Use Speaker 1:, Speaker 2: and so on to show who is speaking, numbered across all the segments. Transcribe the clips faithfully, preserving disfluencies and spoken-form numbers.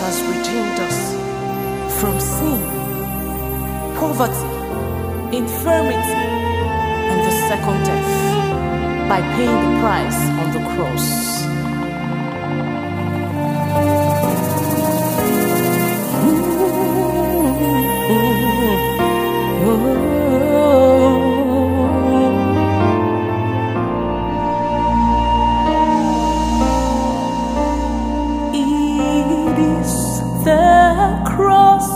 Speaker 1: has redeemed us from sin, poverty, infirmity, and the second death by paying the price on the cross.
Speaker 2: The cross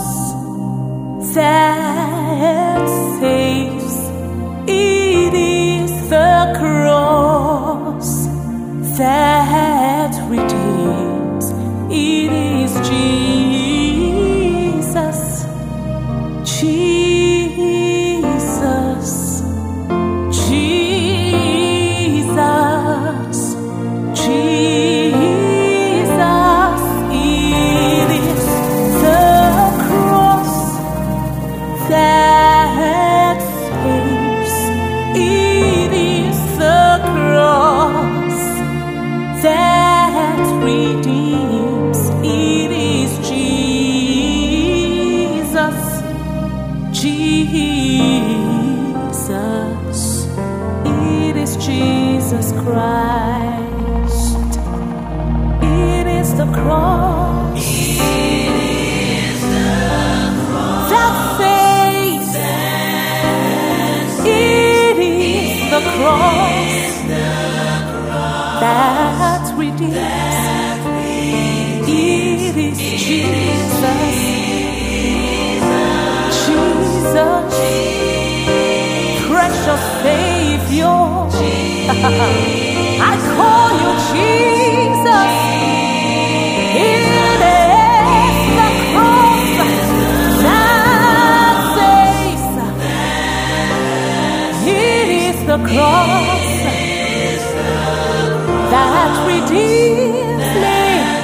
Speaker 2: that saves, it is the cross that redeems, it is Jesus, Jesus, Jesus, Jesus. That saves, it is the cross that redeems, it is Jesus, Jesus, it is Jesus Christ, it is the cross, it is the cross that saves. The cross that redeems, it is Jesus, Jesus, precious Savior. I call you Jesus. It is the cross that saves. It is the cross that redeems me.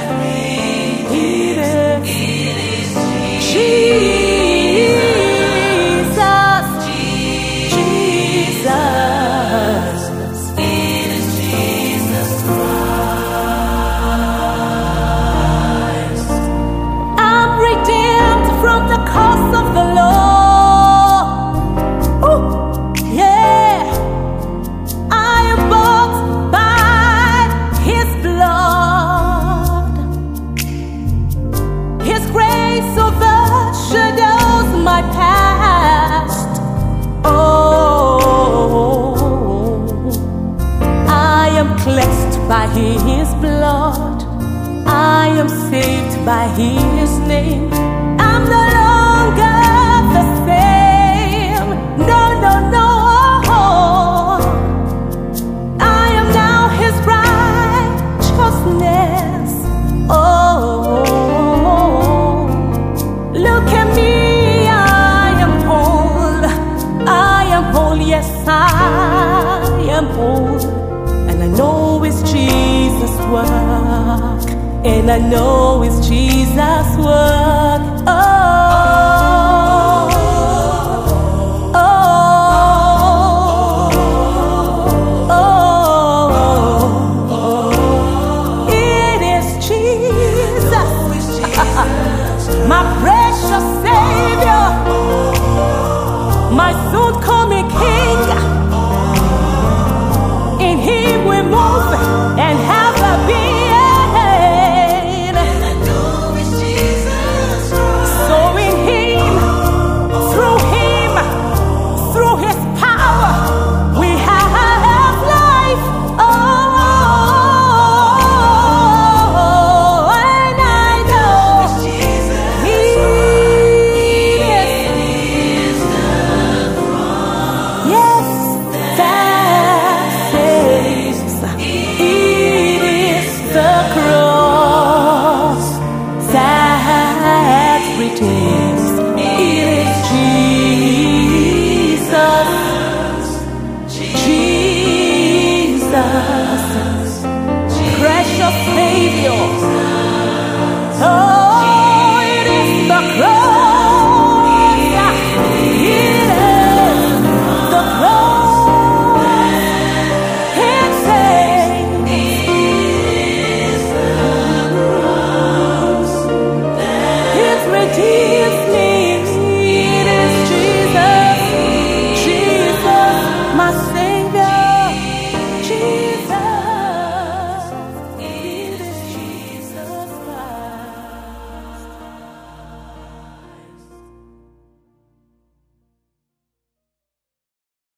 Speaker 2: It is Jesus, Jesus, it is Jesus Christ. I'm redeemed from the curse of the law. Ooh, yeah. I am bought by His blood. His grace overshadows my past. Oh, I am cleansed by His blood. I am saved by His name. I'm no longer the same. No, no, no. Oh, look at me, I am whole, I am whole, yes, I am whole, and I know it's Jesus' work, and I know it's Jesus' work. Oh. My precious Savior, my soon coming King, in Him we move and have a being. And I know it's Jesus. So in Him, through Him, through His power, we have life. Oh. It is Jesus, Jesus, precious Savior.